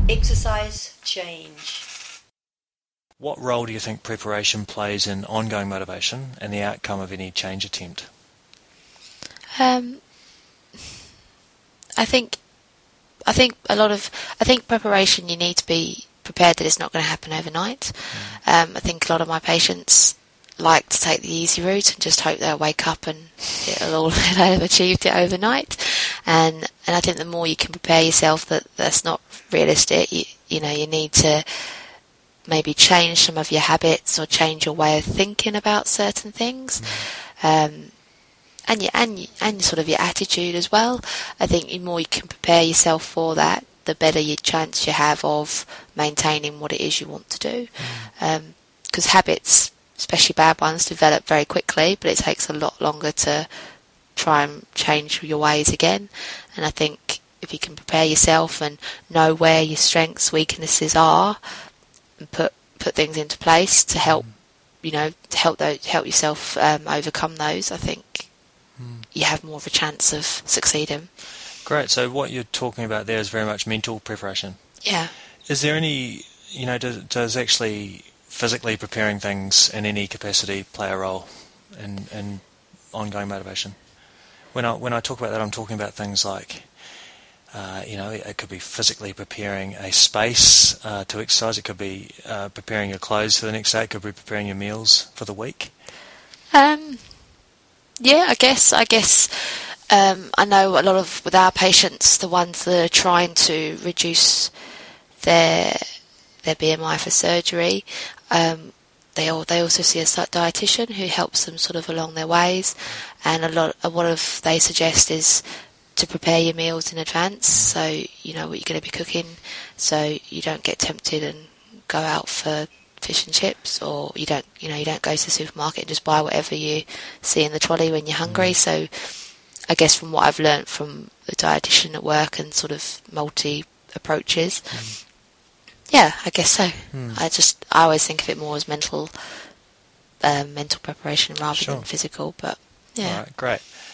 Exercise change. What role do you think preparation plays in ongoing motivation and the outcome of any change attempt? I think preparation, you need to be prepared that it's not going to happen overnight. I think a lot of my patients like to take the easy route and just hope they'll wake up and they'll have achieved it overnight. And I think the more you can prepare yourself that's not realistic. You need to maybe change some of your habits or change your way of thinking about certain things. And sort of your attitude as well. I think the more you can prepare yourself for that, the better your chance you have of maintaining what it is you want to do. Because habits, especially bad ones, develop very quickly, but it takes a lot longer to try and change your ways again. And I think if you can prepare yourself and know where your strengths, weaknesses are, and put things into place to help, help yourself overcome those, I think you have more of a chance of succeeding. Great. So what you're talking about there is very much mental preparation. Yeah. Is there any, does actually physically preparing things in any capacity play a role in ongoing motivation? When I talk about that, I'm talking about things like, it could be physically preparing a space to exercise. It could be preparing your clothes for the next day. It could be preparing your meals for the week. Yeah, I guess. I know a lot with our patients, the ones that are trying to reduce their BMI for surgery, they also see a dietitian who helps them sort of along their ways, and what they suggest is to prepare your meals in advance, so you know what you're going to be cooking, so you don't get tempted and go out for fish and chips, or you don't go to the supermarket and just buy whatever you see in the trolley when you're hungry. So I guess from what I've learnt from the dietitian at work and sort of multi approaches, yeah, I guess so. I always think of it more as mental preparation rather than physical, but yeah. All right, great.